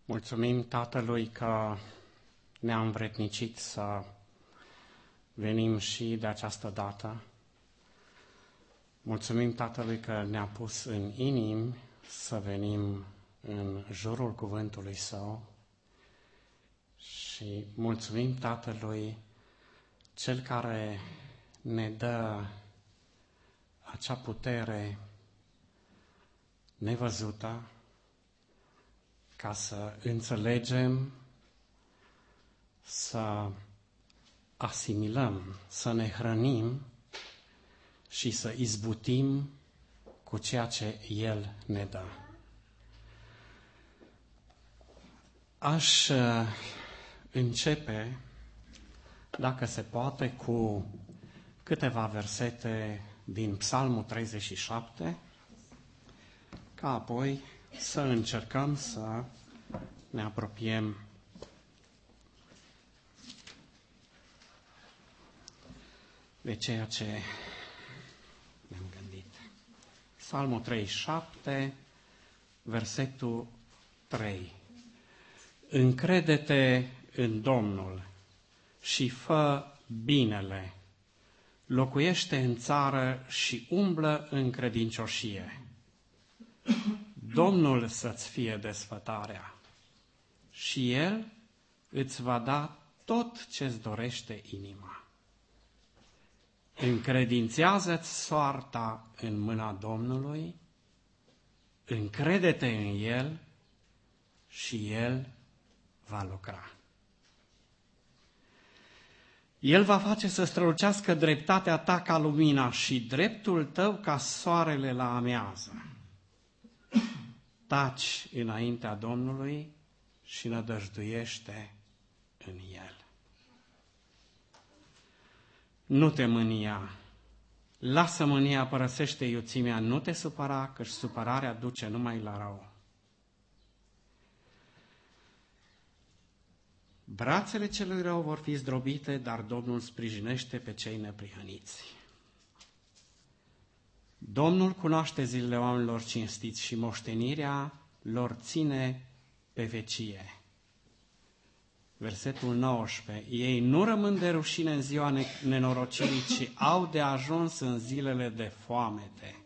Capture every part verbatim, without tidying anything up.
Mulțumim Tatălui că ne-a învrednicit să venim și de această dată. Mulțumim Tatălui că ne-a pus în inimi să venim în jurul cuvântului Său și mulțumim Tatălui, Cel care ne dă acea putere nevăzută ca să înțelegem, să asimilăm, să ne hrănim și să izbutim cu ceea ce El ne dă. Aș începe, dacă se poate, cu câteva versete din Psalmul treizeci și șapte, ca apoi să încercăm să ne apropiem de ceea ce ne-am gândit. Psalmul treizeci și șapte, versetul trei. Încrede-te în Domnul și fă binele, locuiește în țară și umblă în credincioșie. Domnul să-ți fie desfătarea și El îți va da tot ce-ți dorește inima. Încredințează-ți soarta în mâna Domnului, încrede-te în El și El va lucra. El va face să strălucească dreptatea ta ca lumina și dreptul tău ca soarele la amiază. Taci înaintea Domnului și nădăjduiește în El. Nu te mânia, lasă mânia, părăsește iuțimea, nu te supăra, căci supărarea duce numai la rău. Brațele celui rău vor fi zdrobite, dar Domnul sprijinește pe cei neprihăniți. Domnul cunoaște zilele oamenilor cinstiți și moștenirea lor ține pe vecie. Versetul nouăsprezece. Ei nu rămân de rușine în ziua nenorocirii, ci au de ajuns în zilele de foamete.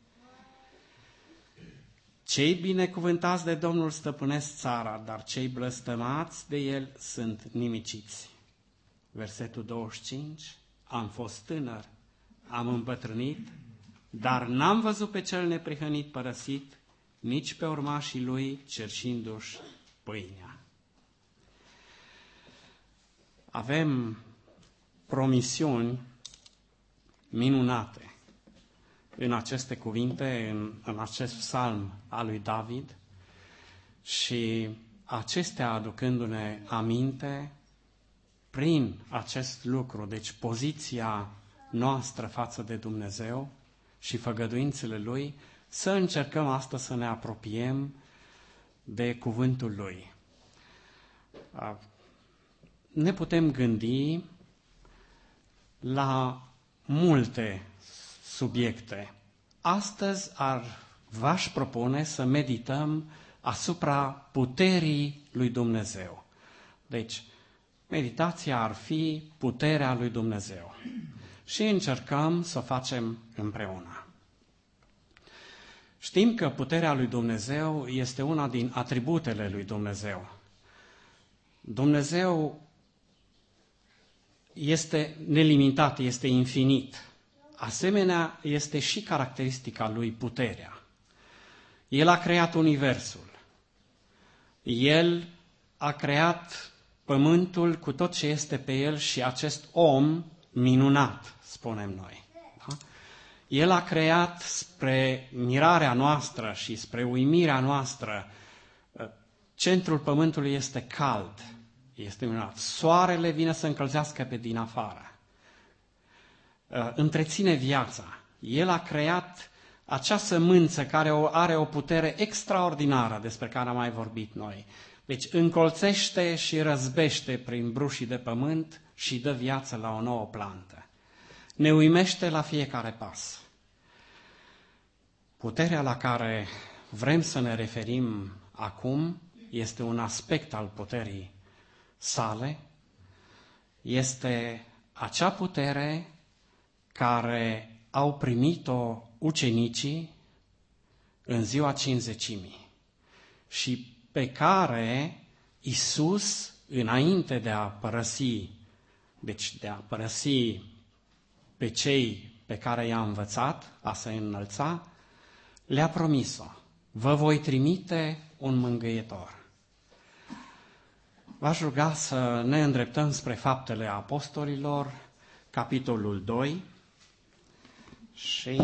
Cei binecuvântați de Domnul stăpânesc țara, dar cei blăstămați de El sunt nimiciți. Versetul douăzeci și cinci. Am fost tânăr, am îmbătrânit, dar n-am văzut pe cel neprihănit părăsit, nici pe urmașii lui cerșindu-și pâinea. Avem promisiuni minunate în aceste cuvinte, în, în acest psalm al lui David și acestea aducându-ne aminte prin acest lucru, deci poziția noastră față de Dumnezeu și făgăduințele Lui, să încercăm astăzi să ne apropiem de cuvântul Lui. Ne putem gândi la multe subiecte. Astăzi ar, v-aș propune să medităm asupra puterii lui Dumnezeu. Deci, meditația ar fi puterea lui Dumnezeu. Și încercăm să o facem împreună. Știm că puterea lui Dumnezeu este una din atributele lui Dumnezeu. Dumnezeu este nelimitat, este infinit. Asemenea, este și caracteristica lui puterea. El a creat universul. El a creat pământul cu tot ce este pe el și acest om minunat, spunem noi. Da? El a creat spre mirarea noastră și spre uimirea noastră. Centrul pământului este cald, este minunat. Soarele vine să încălzească pe din afară. Întreține viața. El a creat acea sămânță care are o putere extraordinară despre care am mai vorbit noi. Deci încolțește și răzbește prin brușii de pământ și dă viață la o nouă plantă. Ne uimește la fiecare pas. Puterea la care vrem să ne referim acum este un aspect al puterii sale, este acea putere care au primit-o ucenicii în ziua Cincizecimii și pe care Iisus, înainte de a părăsi, deci de a părăsi pe cei pe care i-a învățat a se înălța, le-a promis-o: vă voi trimite un mângâietor. V-aș ruga să ne îndreptăm spre Faptele Apostolilor, capitolul doi, și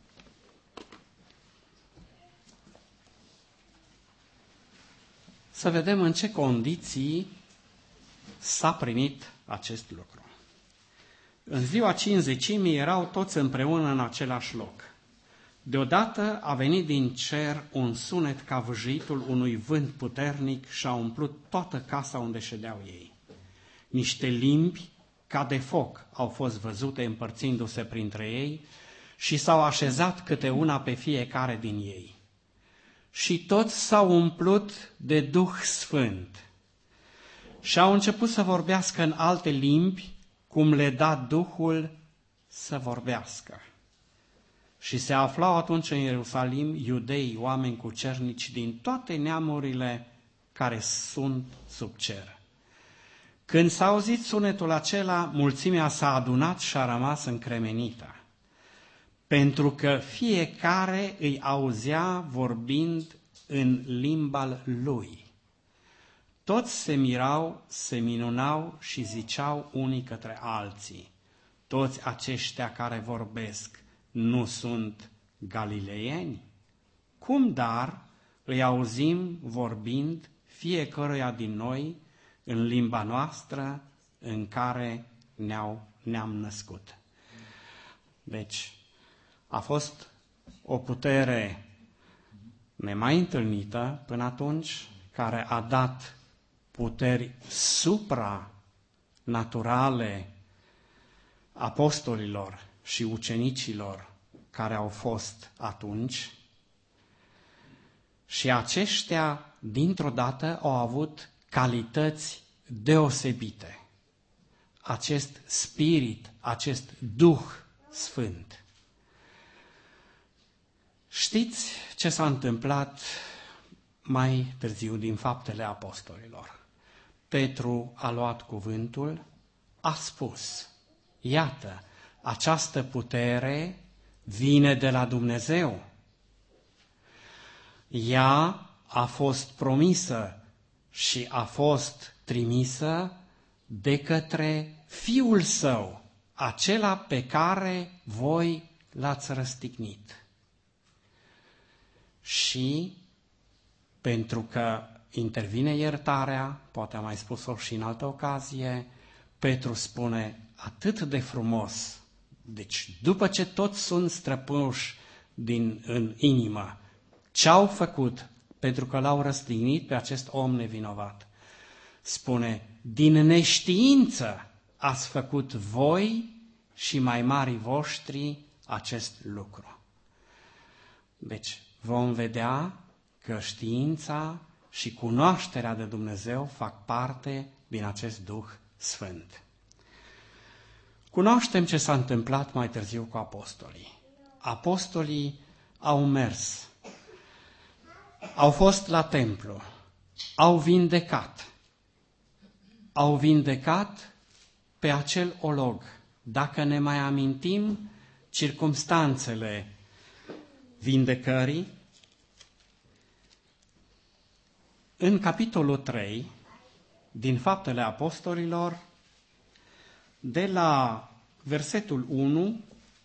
să vedem în ce condiții s-a primit acest lucru. În ziua Cincizecimii erau toți împreună în același loc. Deodată a venit din cer un sunet ca vâjitul unui vânt puternic și a umplut toată casa unde ședeau ei. Niște limbi ca de foc au fost văzute împărțindu-se printre ei și s-au așezat câte una pe fiecare din ei. Și toți s-au umplut de Duh Sfânt și au început să vorbească în alte limbi, cum le da Duhul să vorbească. Și se aflau atunci în Ierusalim iudei, oameni cucernici din toate neamurile care sunt sub cer. Când s-a auzit sunetul acela, mulțimea s-a adunat și a rămas încremenită, pentru că fiecare îi auzea vorbind în limba lui. Toți se mirau, se minunau și ziceau unii către alții: toți aceștia care vorbesc nu sunt galileieni? Cum dar îi auzim vorbind fiecăruia din noi în limba noastră în care ne-au, ne-am născut? Deci, a fost o putere nemai întâlnită până atunci, care a dat puteri supranaturale apostolilor și ucenicilor care au fost atunci, și aceștia, dintr-o dată, au avut calități deosebite. Acest spirit, acest Duh Sfânt. Știți ce s-a întâmplat mai târziu din Faptele Apostolilor? Petru a luat cuvântul, a spus: iată, această putere vine de la Dumnezeu. Ea a fost promisă și a fost trimisă de către Fiul Său, acela pe care voi l-ați răstignit. Și pentru că intervine iertarea, poate am mai spus-o și în altă ocazie, Petru spune atât de frumos: deci după ce toți sunt străpuși din, în inimă, ce-au făcut pentru că l-au răstignit pe acest om nevinovat? Spune: din neștiință ați făcut voi și mai marii voștri acest lucru. Deci vom vedea că știința și cunoașterea de Dumnezeu fac parte din acest Duh Sfânt. Cunoaștem ce s-a întâmplat mai târziu cu apostolii. Apostolii au mers, au fost la templu, au vindecat. Au vindecat pe acel olog. Dacă ne mai amintim circumstanțele vindecării, în capitolul trei din Faptele Apostolilor, de la versetul unu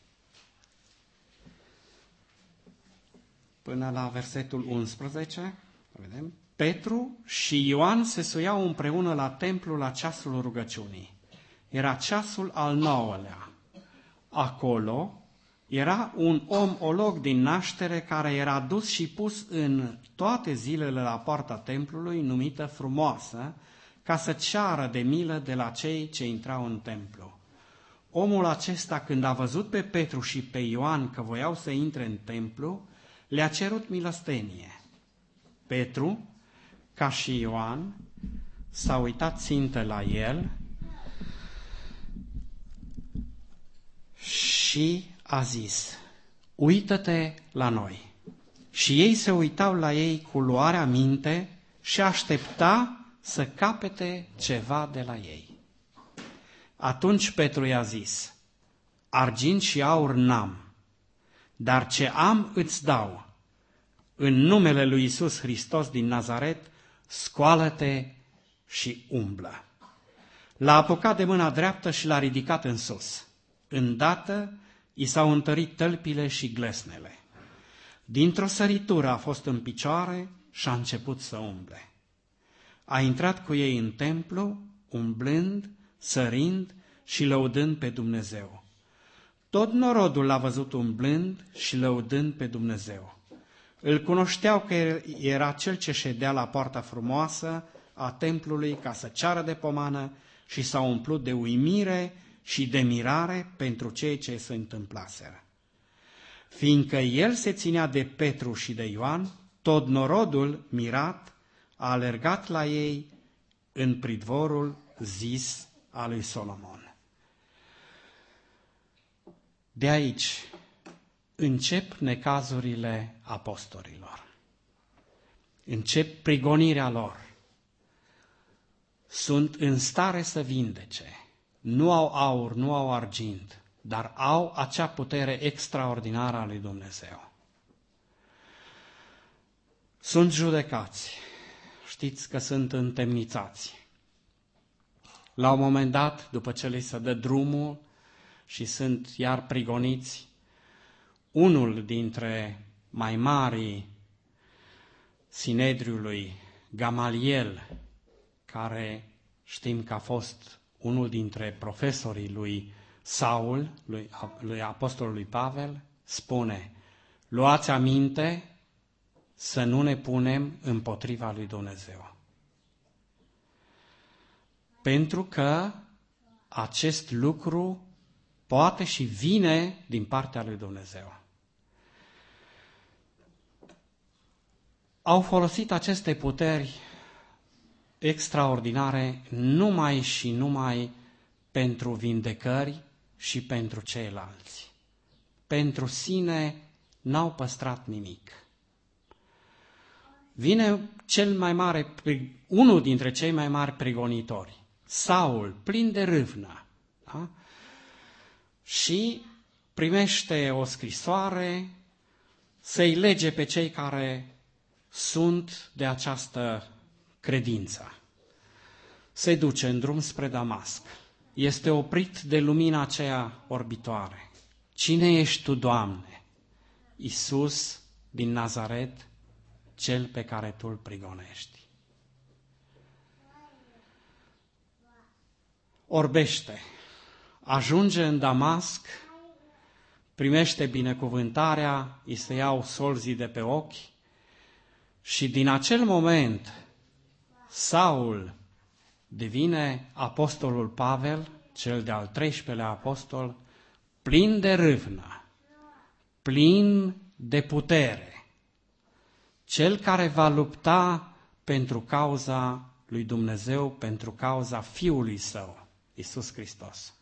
până la versetul unsprezece, vedem, Petru și Ioan se suiau împreună la templu la ceasul rugăciunii. Era ceasul al nouălea. Acolo era un om olog din naștere care era dus și pus în toate zilele la poarta templului, numită Frumoasă, ca să ceară de milă de la cei ce intrau în templu. Omul acesta, când a văzut pe Petru și pe Ioan că voiau să intre în templu, le-a cerut milostenie. Petru, ca și Ioan, s-a uitat țintă la el și a zis: uită-te la noi. Și ei se uitau la ei cu luarea minte și aștepta să capete ceva de la ei. Atunci Petru i-a zis: argint și aur n-am, dar ce am îți dau. În numele lui Iisus Hristos din Nazaret, scoală-te și umblă. L-a apucat de mâna dreaptă și l-a ridicat în sus. Îndată i s-au întărit tălpile și glesnele. Dintr-o săritură a fost în picioare și a început să umble. A intrat cu ei în templu, umblând, sărind și lăudând pe Dumnezeu. Tot norodul l-a văzut umblând și lăudând pe Dumnezeu. Îl cunoșteau că era cel ce ședea la poarta frumoasă a templului ca să ceară de pomană și s-au umplut de uimire și de mirare pentru ceea ce se întâmplaseră. Fiindcă el se ținea de Petru și de Ioan, tot norodul, mirat, a alergat la ei în pridvorul zis al lui Solomon. De aici încep necazurile apostolilor. Încep prigonirea lor. Sunt în stare să vindece. Nu au aur, nu au argint, dar au acea putere extraordinară a lui Dumnezeu. Sunt judecați. Știți că sunt întemnițați. La un moment dat, după ce li se dă drumul și sunt iar prigoniți, unul dintre mai marii Sinedriului, Gamaliel, care știm că a fost unul dintre profesorii lui Saul, lui, lui apostolului Pavel, spune: luați aminte să nu ne punem împotriva lui Dumnezeu. Pentru că acest lucru poate și vine din partea lui Dumnezeu. Au folosit aceste puteri extraordinare numai și numai pentru vindecări și pentru ceilalți. Pentru sine n-au păstrat nimic. Vine cel mai mare, unul dintre cei mai mari prigonitori, Saul, plin de râvnă, da? Și primește o scrisoare să-i lege pe cei care sunt de această credință. Se duce în drum spre Damasc. Este oprit de lumina aceea orbitoare. Cine ești tu, Doamne? Iisus din Nazaret, cel pe care tu îl prigonești. Orbește, ajunge în Damasc, primește binecuvântarea, îi se iau solzii de pe ochi și din acel moment Saul devine apostolul Pavel, cel de-al treisprezecelea apostol, plin de râvnă, plin de putere, cel care va lupta pentru cauza lui Dumnezeu, pentru cauza Fiului Său, Iisus Hristos.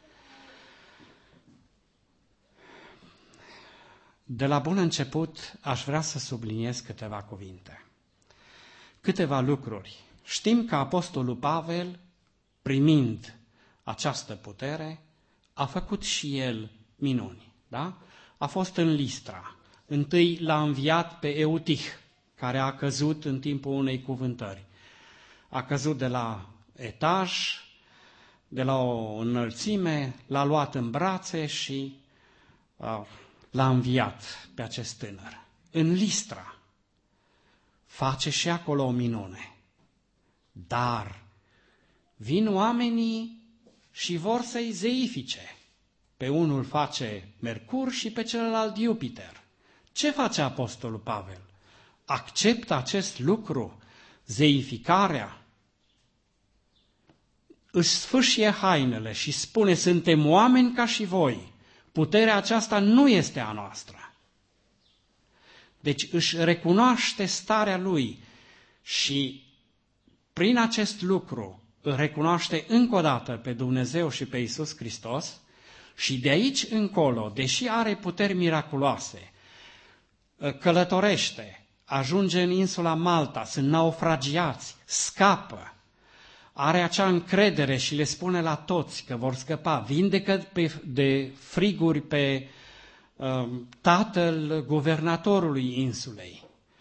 De la bun început aș vrea să subliniez câteva cuvinte, câteva lucruri. Știm că apostolul Pavel, primind această putere, a făcut și el minuni. Da? A fost în Listra. Întâi l-a înviat pe Eutih, care a căzut în timpul unei cuvântări. A căzut de la etaj, de la o înălțime, l-a luat în brațe și uh, l-a înviat pe acest tânăr. În Listra face și acolo o minune. Dar vin oamenii și vor să-i zeifice. Pe unul face Mercur și pe celălalt Jupiter. Ce face apostolul Pavel? Acceptă acest lucru, zeificarea. Își sfâșie hainele și spune: suntem oameni ca și voi. Puterea aceasta nu este a noastră. Deci își recunoaște starea lui și prin acest lucru îl recunoaște încă o dată pe Dumnezeu și pe Iisus Hristos și de aici încolo, deși are puteri miraculoase, călătorește, ajunge în insula Malta, sunt naufragiați, scapă, are acea încredere și le spune la toți că vor scăpa, vindecă pe, de friguri pe uh, tatăl guvernatorului insulei.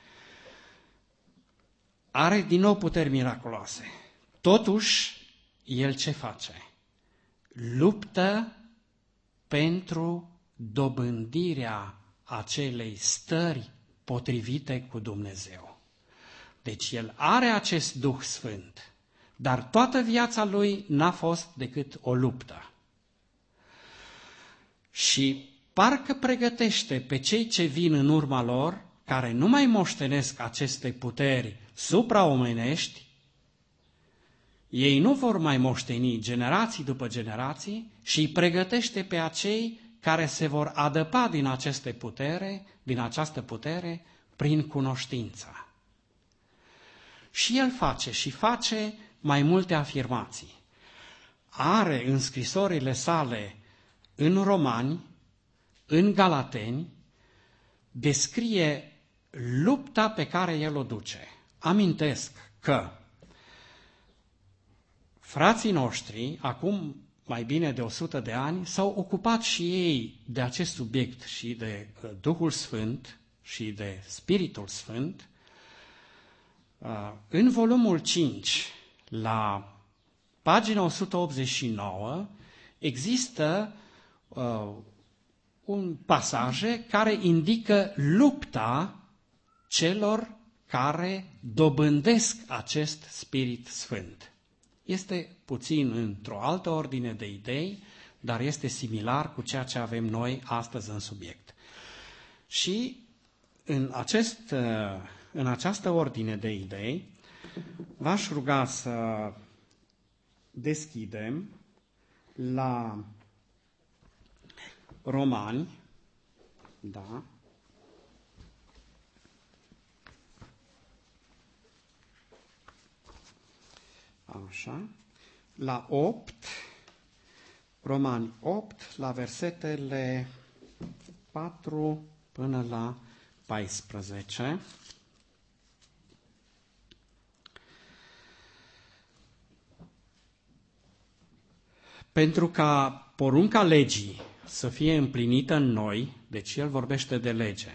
Are din nou puteri miraculoase. Totuși, el ce face? Luptă pentru dobândirea acelei stări potrivite cu Dumnezeu. Deci el are acest Duh Sfânt, dar toată viața lui n-a fost decât o luptă. Și parcă pregătește pe cei ce vin în urma lor, care nu mai moștenesc aceste puteri supraomenești, ei nu vor mai moșteni generații după generații și îi pregătește pe acei care se vor adăpa din aceste putere, din această putere prin cunoștință. Și el face și face mai multe afirmații. Are în scrisorile sale în Romani, în Galateni, descrie lupta pe care el o duce. Amintesc că frații noștri, acum mai bine de o sută de ani, s-au ocupat și ei de acest subiect și de Duhul Sfânt și de Spiritul Sfânt. În volumul cinci, la pagina o sută optzeci și nouă, există uh, un pasaje care indică lupta celor care dobândesc acest Spirit Sfânt. Este puțin într-o altă ordine de idei, dar este similar cu ceea ce avem noi astăzi în subiect. Și în, acest, în această ordine de idei, v-aș ruga să deschidem la Romani, da, așa, la opt, Romani opt, la versetele patru până la paisprezece. Pentru ca porunca legii să fie împlinită în noi, deci el vorbește de lege,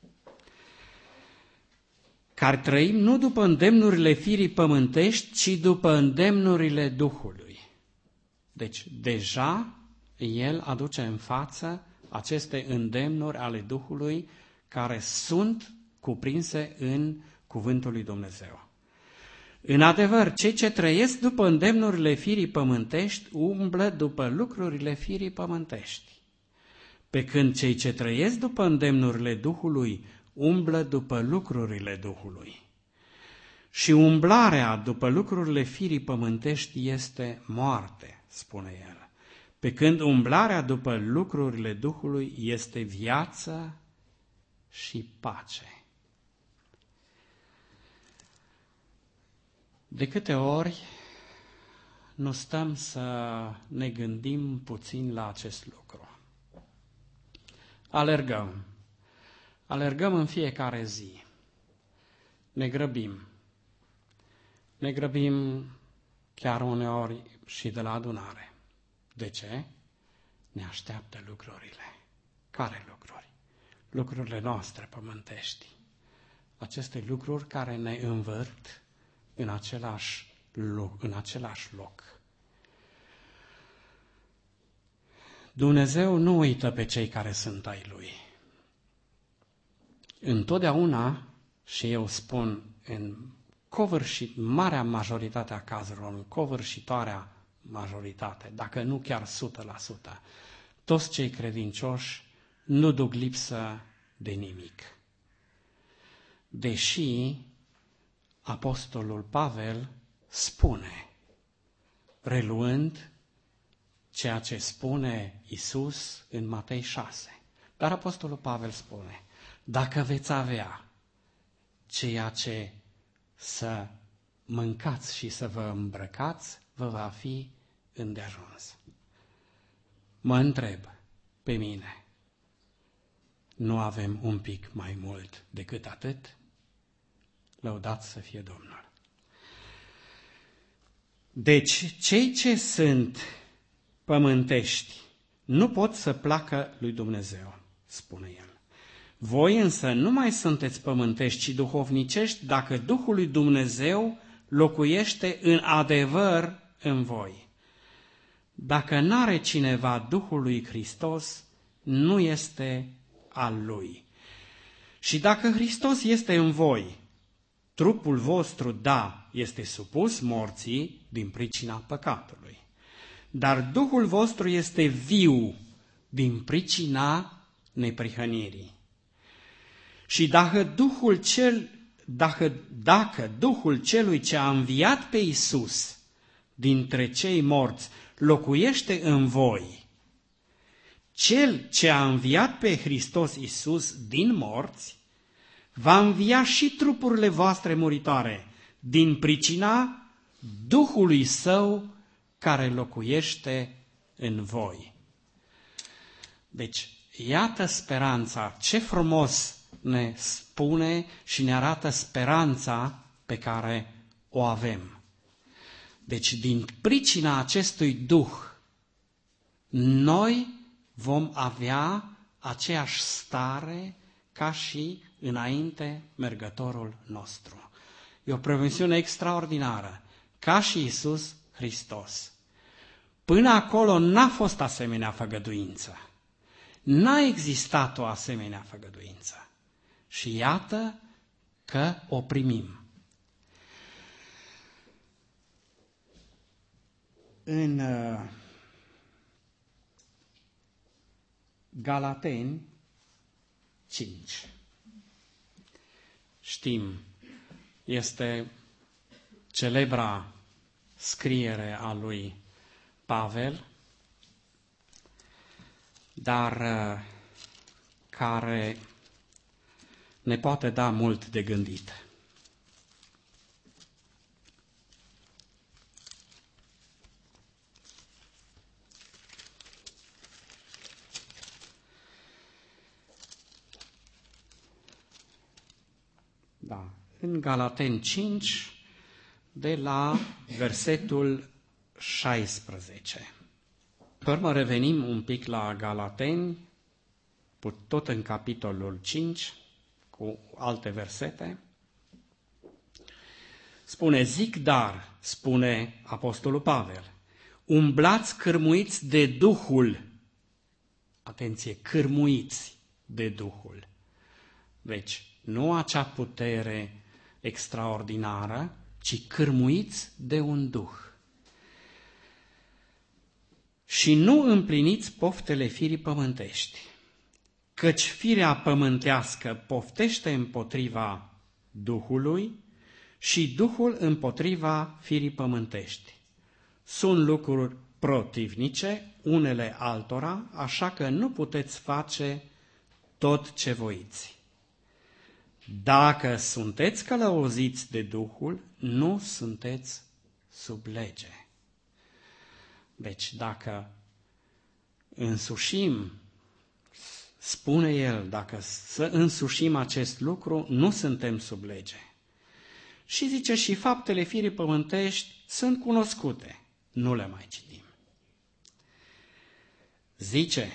care trăim nu după îndemnurile firii pământești, ci după îndemnurile Duhului. Deci deja el aduce în față aceste îndemnuri ale Duhului care sunt cuprinse în Cuvântul lui Dumnezeu. În adevăr, cei ce trăiesc după îndemnurile firii pământești umblă după lucrurile firii pământești, pe când cei ce trăiesc după îndemnurile Duhului umblă după lucrurile Duhului. Și umblarea după lucrurile firii pământești este moarte, spune el, pe când umblarea după lucrurile Duhului este viață și pace. De câte ori nu stăm să ne gândim puțin la acest lucru? Alergăm. Alergăm în fiecare zi. Ne grăbim. Ne grăbim chiar uneori și de la adunare. De ce? Ne așteaptă lucrurile. Care lucruri? Lucrurile noastre pământești. Aceste lucruri care ne învârt în același loc, în același loc. Dumnezeu nu uită pe cei care sunt ai Lui. Întotdeauna, și eu spun în covârșit, marea majoritate a cazurilor, în covârșitoarea majoritate, dacă nu chiar o sută la sută, toți cei credincioși nu duc lipsă de nimic. Deși Apostolul Pavel spune, reluând ceea ce spune Iisus în Matei șase. Dar Apostolul Pavel spune, dacă veți avea ceea ce să mâncați și să vă îmbrăcați, vă va fi îndeajuns. Mă întreb pe mine, nu avem un pic mai mult decât atât? Lăudați să fie Domnul! Deci, cei ce sunt pământești nu pot să placă lui Dumnezeu, spune el. Voi însă nu mai sunteți pământești, ci duhovnicești, dacă Duhul lui Dumnezeu locuiește în adevăr în voi. Dacă n-are cineva Duhul lui Hristos, nu este al lui. Și dacă Hristos este în voi, trupul vostru, da, este supus morții din pricina păcatului, dar Duhul vostru este viu din pricina neprihănirii. Și dacă Duhul, cel, dacă, dacă Duhul celui ce a înviat pe Iisus dintre cei morți locuiește în voi, cel ce a înviat pe Hristos Iisus din morți va învia și trupurile voastre muritoare din pricina Duhului Său care locuiește în voi. Deci, iată speranța, ce frumos ne spune și ne arată speranța pe care o avem. Deci, din pricina acestui Duh, noi vom avea aceeași stare ca și înainte mergătorul nostru. E o promisiune extraordinară, ca și Iisus Hristos. Până acolo n-a fost asemenea făgăduință. N-a existat o asemenea făgăduință. Și iată că o primim. În uh, Galateni cinci, știm, este celebra scriere a lui Pavel, dar uh, care ne poate da mult de gândit. Da, în Galateni cinci, de la versetul șaisprezece. Pe urmă revenim un pic la Galateni, tot în capitolul cinci, cu alte versete. Spune, zic dar, spune Apostolul Pavel, umblați cârmuiți de Duhul. Atenție, cârmuiți de Duhul. Deci, nu acea putere extraordinară, ci cârmuiți de un Duh. Și nu împliniți poftele firii pământești, căci firea pământească poftește împotriva Duhului și Duhul împotriva firii pământești. Sunt lucruri protivnice unele altora, așa că nu puteți face tot ce voiți. Dacă sunteți călăuziți de Duhul, nu sunteți sub lege. Deci dacă însușim, spune el, dacă să însușim acest lucru, nu suntem sub lege. Și zice, și faptele firii pământești sunt cunoscute, nu le mai citim. Zice,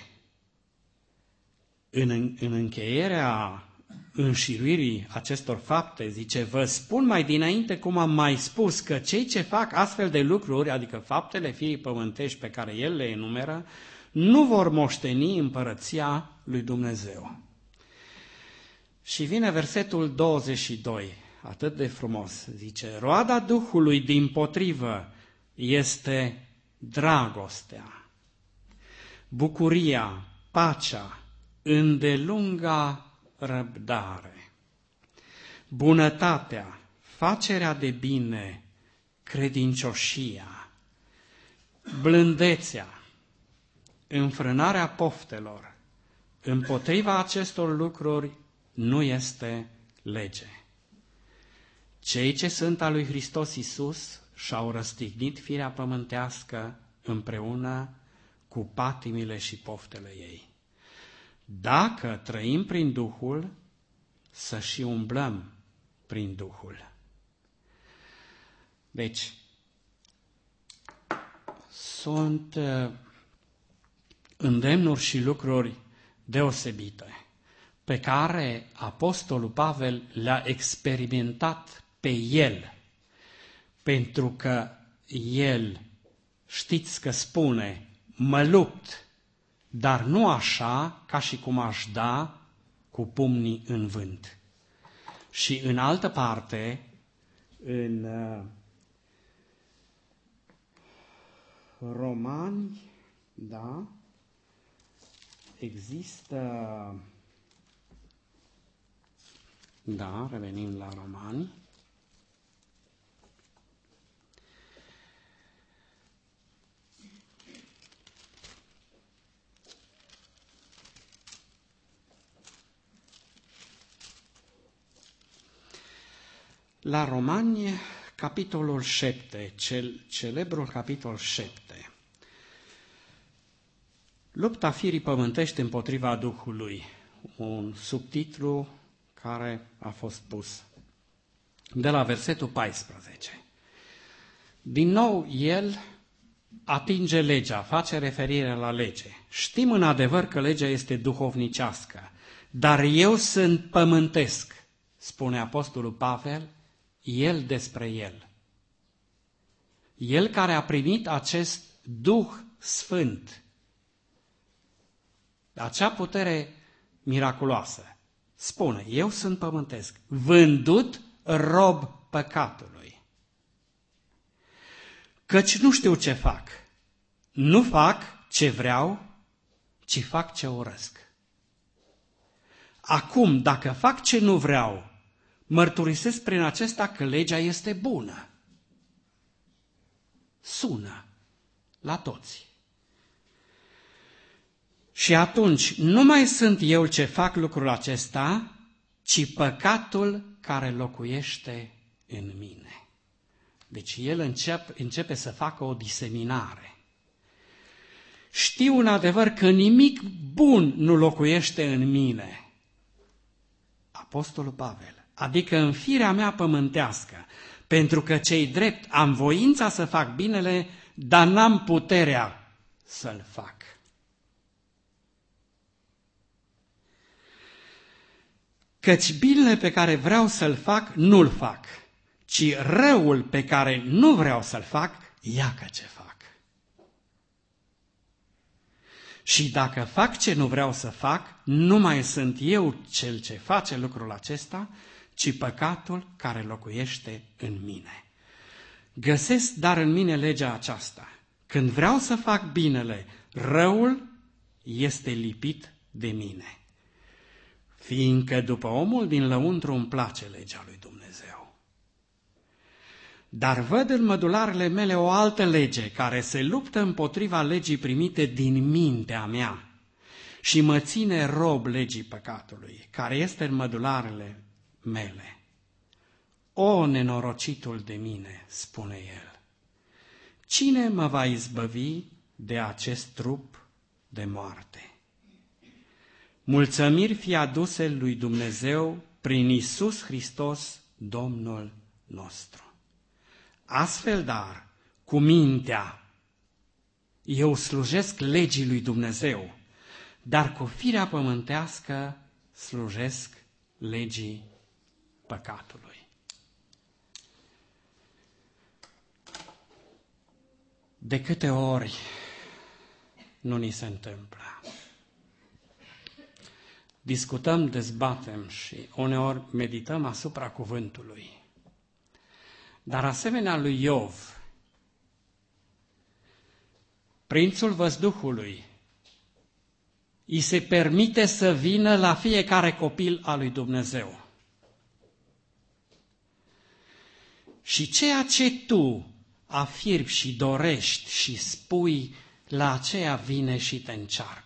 în, în încheierea înșiruirii acestor fapte, zice, vă spun mai dinainte cum am mai spus, că cei ce fac astfel de lucruri, adică faptele firii pământești pe care el le enumeră, nu vor moșteni împărăția lui Dumnezeu. Și vine versetul douăzeci și doi, atât de frumos, zice, roada Duhului dimpotrivă este dragostea, bucuria, pacea, îndelunga răbdare, bunătatea, facerea de bine, credincioșia, blândețea, înfrânarea poftelor. Împotriva acestor lucruri nu este lege. Cei ce sunt al lui Hristos Iisus și-au răstignit firea pământească împreună cu patimile și poftele ei. Dacă trăim prin Duhul, să și umblăm prin Duhul. Deci, sunt uh, îndemnuri și lucruri deosebite pe care Apostolul Pavel le-a experimentat pe el, pentru că el, știți că spune, mă lupt, dar nu așa ca și cum aș da cu pumnii în vânt. Și în altă parte, în uh, Romani, da, există, da, revenim la Romani, la Romani, capitolul șapte, cel, celebrul capitol șapte. Lupta firii pământești împotriva Duhului, un subtitlu care a fost pus de la versetul paisprezece. Din nou, el atinge legea, face referire la lege. Știm în adevăr că legea este duhovnicească, dar eu sunt pământesc, spune Apostolul Pavel, el despre el. El care a primit acest Duh Sfânt, acea putere miraculoasă, spune, eu sunt pământesc, vândut rob păcatului. Căci nu știu ce fac. Nu fac ce vreau, ci fac ce urăsc. Acum, dacă fac ce nu vreau, mărturisesc prin acesta că legea este bună. Sună la toți. Și atunci nu mai sunt eu ce fac lucrul acesta, ci păcatul care locuiește în mine. Deci el începe, începe să facă o diseminare. Știu în adevăr că nimic bun nu locuiește în mine. Apostolul Pavel, adică în firea mea pământească, pentru că cei drept am voința să fac binele, dar n-am puterea să-l fac. Căci binele pe care vreau să-l fac, nu-l fac, ci răul pe care nu vreau să-l fac, iacă ce fac. Și dacă fac ce nu vreau să fac, nu mai sunt eu cel ce face lucrul acesta, ci păcatul care locuiește în mine. Găsesc dar în mine legea aceasta. Când vreau să fac binele, răul este lipit de mine. Fiindcă după omul din lăuntru îmi place legea lui Dumnezeu. Dar văd în mădularele mele o altă lege care se luptă împotriva legii primite din mintea mea și mă ține rob legii păcatului, care este în mădularele mele. O, nenorocitul de mine, spune el, cine mă va izbăvi de acest trup de moarte? Mulțumiri fie aduse lui Dumnezeu prin Iisus Hristos, Domnul nostru. Astfel, dar, cu mintea, eu slujesc legii lui Dumnezeu, dar cu firea pământească slujesc legii păcatului. De câte ori nu ni se întâmplă? Discutăm, dezbatem și uneori medităm asupra cuvântului. Dar asemenea lui Iov, prințul văzduhului, îi se permite să vină la fiecare copil al lui Dumnezeu. Și ceea ce tu afirmi și dorești și spui, la aceea vine și te încearcă.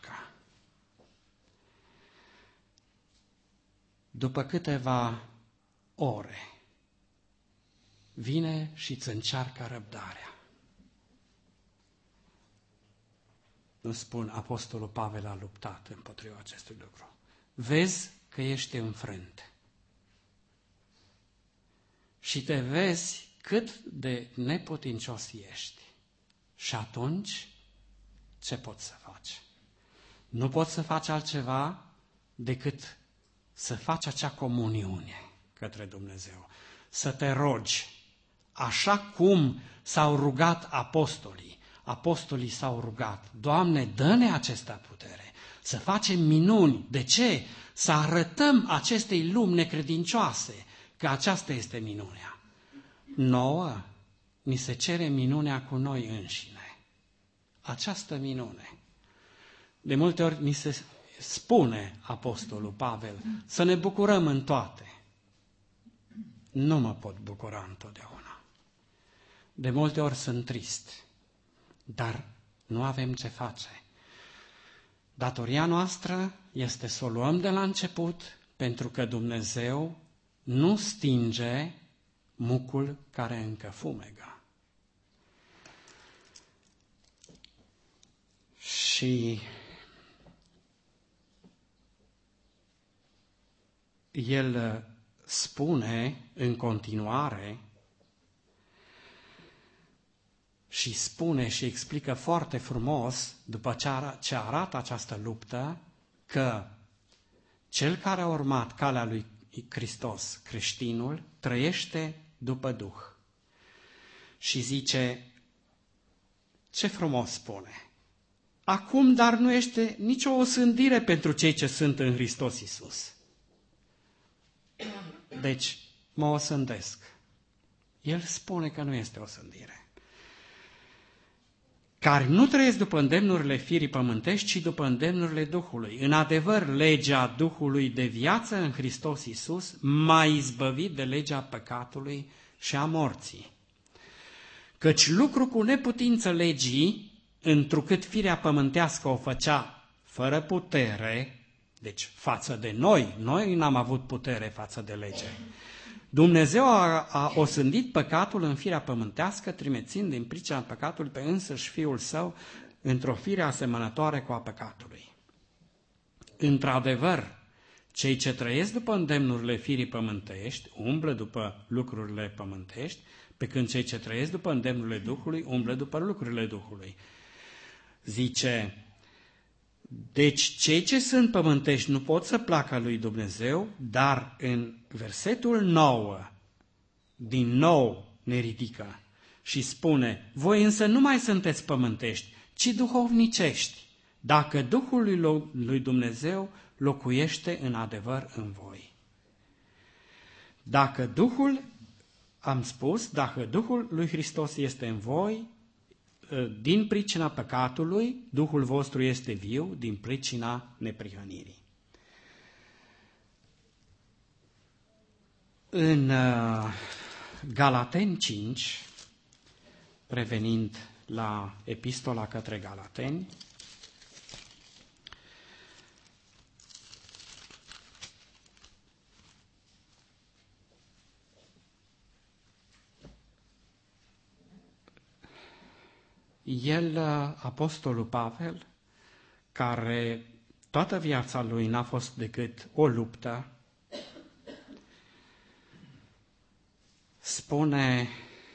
După câteva ore, vine și îți încearcă răbdarea. Nu spun, Apostolul Pavel a luptat împotriva acestui lucru. Vezi că ești înfrânt. Și te vezi cât de neputincios ești. Și atunci, ce poți să faci? Nu poți să faci altceva decât să faci acea comuniune către Dumnezeu. Să te rogi, așa cum s-au rugat apostolii. Apostolii s-au rugat, Doamne, dă-ne această putere, să facem minuni. De ce? Să arătăm acestei lumi necredincioase că aceasta este minunea. Nouă, ni se cere minunea cu noi înșine. Această minune. De multe ori ni se spune Apostolul Pavel să ne bucurăm în toate. Nu mă pot bucura întotdeauna. De multe ori sunt trist, dar nu avem ce face. Datoria noastră este să o luăm de la început, pentru că Dumnezeu nu stinge mucul care încă fumegă. Și el spune în continuare și spune și explică foarte frumos, după ce arată această luptă, că cel care a urmat calea lui Hristos, creștinul, trăiește după Duh. Și zice, ce frumos spune, acum dar nu este nicio osândire pentru cei ce sunt în Hristos Iisus. Deci, mă osândesc. El spune că nu este osândire. Care nu trăiesc după îndemnurile firii pământești, ci după îndemnurile Duhului. În adevăr, legea Duhului de viață în Hristos Iisus m-a izbăvit de legea păcatului și a morții. Căci lucru cu neputință legii, întrucât firea pământească o făcea fără putere, deci față de noi, noi n-am avut putere față de lege. Dumnezeu a, a osândit păcatul în firea pământească, trimețind din pricina păcatului pe însăși Fiul Său într-o fire asemănătoare cu a păcatului. Într-adevăr, cei ce trăiesc după îndemnurile firii pământești umblă după lucrurile pământești, pe când cei ce trăiesc după îndemnurile Duhului umblă după lucrurile Duhului. Zice, deci cei ce sunt pământești nu pot să placă lui Dumnezeu, dar în versetul nouă, din nou ne ridică și spune, voi însă nu mai sunteți pământești, ci duhovnicești, dacă Duhul lui Dumnezeu locuiește în adevăr în voi. Dacă Duhul, am spus, dacă Duhul lui Hristos este în voi, din pricina păcatului, Duhul vostru este viu, din pricina neprihănirii. În Galateni cinci, revenind la epistola către Galateni, el, Apostolul Pavel, care toată viața lui n-a fost decât o luptă, spune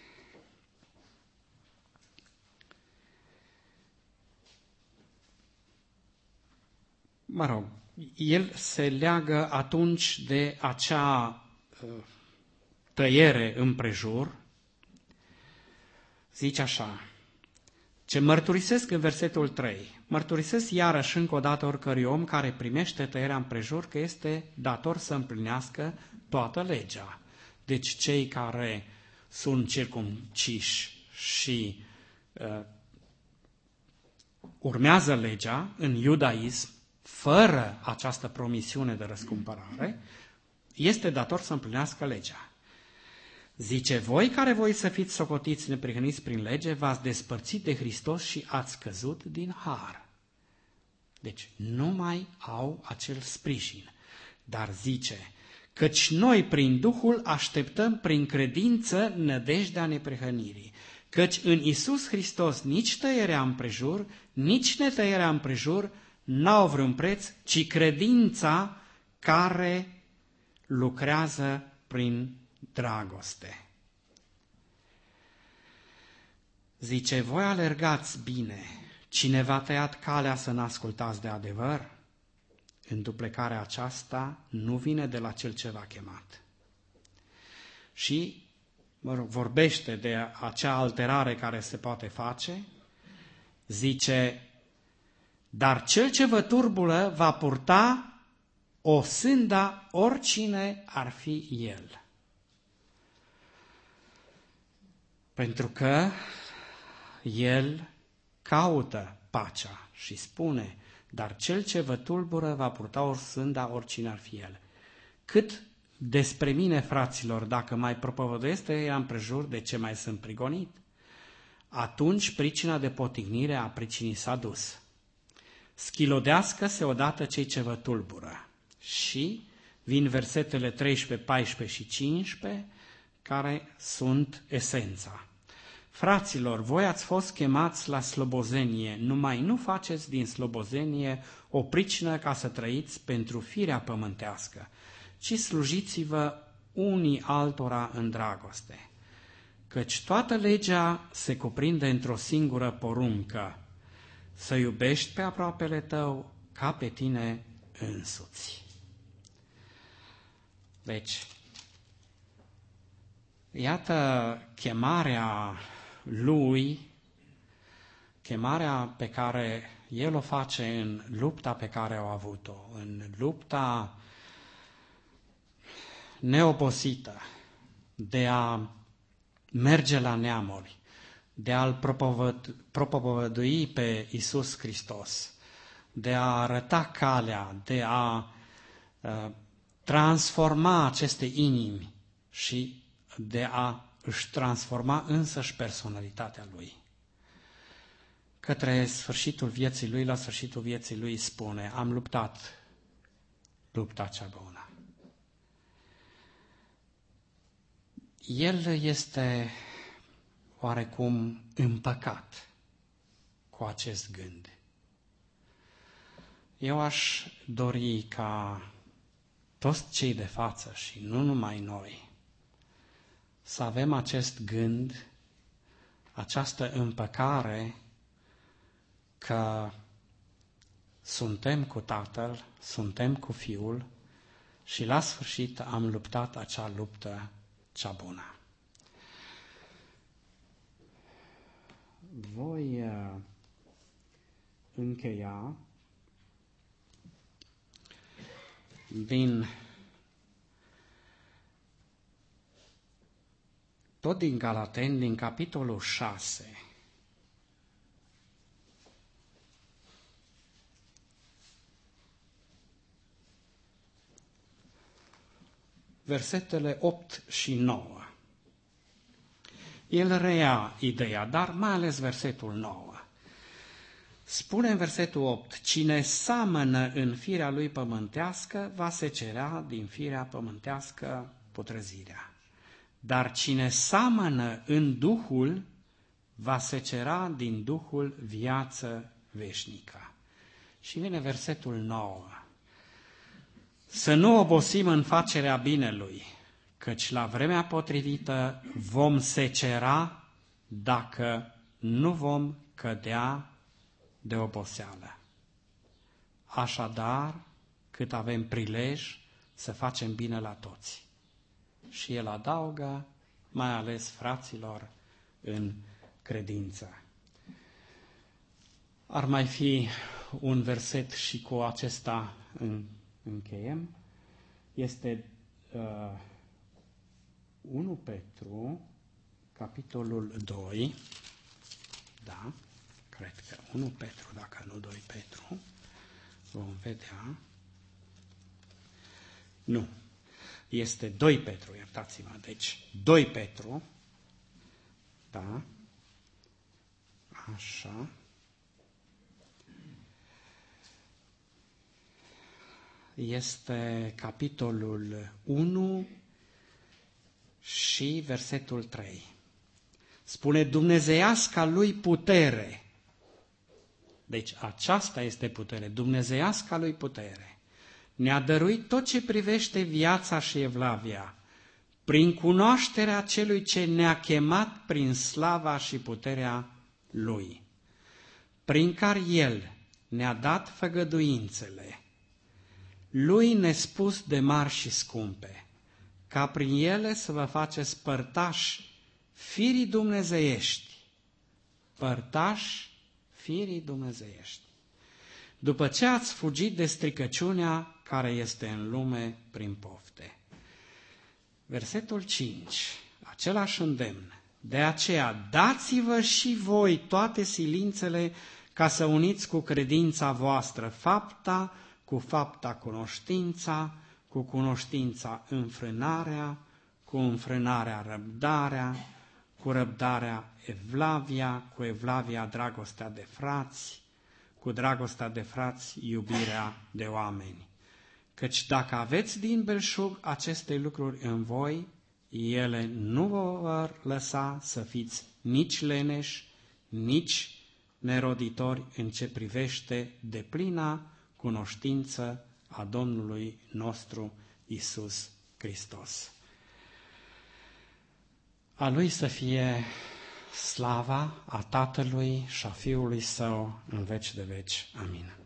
mă rog, el se leagă atunci de acea tăiere împrejur, zice așa, ce mărturisesc în versetul trei, mărturisesc iarăși încă o dată oricărui om care primește tăierea împrejur că este dator să împlinească toată legea. Deci cei care sunt circumciși și uh, urmează legea în iudaism, fără această promisiune de răscumpărare, este dator să împlinească legea. Zice, voi care voi să fiți socotiți neprihăniți prin lege, v-ați despărțit de Hristos și ați căzut din har. Deci nu mai au acel sprijin. Dar zice, Căci noi, prin Duhul, așteptăm prin credință nădejdea neprihănirii. Căci în Iisus Hristos nici tăierea împrejur, nici netăierea împrejur n-au vreun preț, ci credința care lucrează prin dragoste. Zice, voi alergați bine, cine v-a tăiat calea să n-ascultați de adevăr? Înduplecarea aceasta nu vine de la cel ce v-a chemat. Și mă rog, vorbește de acea alterare care se poate face, zice, dar cel ce vă turbulă va purta o sânda oricine ar fi el. Pentru că el caută pacea și spune, dar cel ce vă tulbură va purta o sânda oricine ar fi el. Cât despre mine, fraților, dacă mai propovăduiesc tăierea împrejur, de ce mai sunt prigonit? Atunci pricina de potignire a pricinii s-a dus. Schilodească-se odată cei ce vă tulbură. Și vin versetele treisprezece, paisprezece și cincisprezece, care sunt esența. Fraților, voi ați fost chemați la slobozenie, numai nu faceți din slobozenie o pricină ca să trăiți pentru firea pământească, ci slujiți-vă unii altora în dragoste. Căci toată legea se cuprinde într-o singură poruncă, să iubești pe aproapele tău ca pe tine însuți. Deci, iată chemarea lui, chemarea pe care el o face în lupta pe care au avut-o, în lupta neobosită de a merge la neamuri, de a-L propovădui pe Iisus Hristos, de a arăta calea, de a uh, transforma aceste inimi și de a își transforma însăși personalitatea lui. Către sfârșitul vieții lui, la sfârșitul vieții lui spune, am luptat lupta cea bună. El este oarecum împăcat cu acest gând. Eu aș dori ca toți cei de față și nu numai noi să avem acest gând, această împăcare că suntem cu Tatăl, suntem cu Fiul și la sfârșit am luptat acea luptă cea bună. Voi uh, încheia din tot din Galateni, din capitolul șase. Versetele opt și nouă. El reia ideea, dar mai ales versetul nouă. Spune în versetul opt, cine seamănă în firea lui pământească, va secera din firea pământească putrezirea. Dar cine seamănă în Duhul, va secera din Duhul viață veșnică. Și vine versetul nouă. Să nu obosim în facerea binelui, căci la vremea potrivită vom secera dacă nu vom cădea de oboseală. Așadar, cât avem prilej să facem bine la toți. Și el adaugă, mai ales fraților în credință. Ar mai fi un verset și cu acesta încheiem. Este uh, unu Petru, capitolul doi, da, cred că unu Petru, dacă nu doi Petru, vom vedea. Nu, este doi Petru, iertați-mă, deci doi Petru, da, așa, este capitolul unu și versetul trei. Spune: dumnezeiasca lui putere. Deci aceasta este putere, dumnezeiasca lui putere. Ne-a dăruit tot ce privește viața și evlavia, prin cunoașterea celui ce ne-a chemat prin slava și puterea lui, prin care el ne-a dat făgăduințele, lui nespus de mari și scumpe, ca prin ele să vă faceți părtași firii dumnezeiești, părtași firii dumnezeiești, după ce ați fugit de stricăciunea care este în lume prin pofte. Versetul cinci, același îndemn: de aceea dați-vă și voi toate silințele ca să uniți cu credința voastră fapta, cu fapta cunoștința, cu cunoștința înfrânarea, cu înfrânarea răbdarea, cu răbdarea evlavia, cu evlavia dragostea de frați, cu dragostea de frați iubirea de oameni. Căci dacă aveți din belșug aceste lucruri în voi, ele nu vă vor lăsa să fiți nici leneși, nici neroditori în ce privește deplina cunoștință a Domnului nostru Iisus Hristos. A Lui să fie slava, a Tatălui și a Fiului Său în veci de veci. Amin.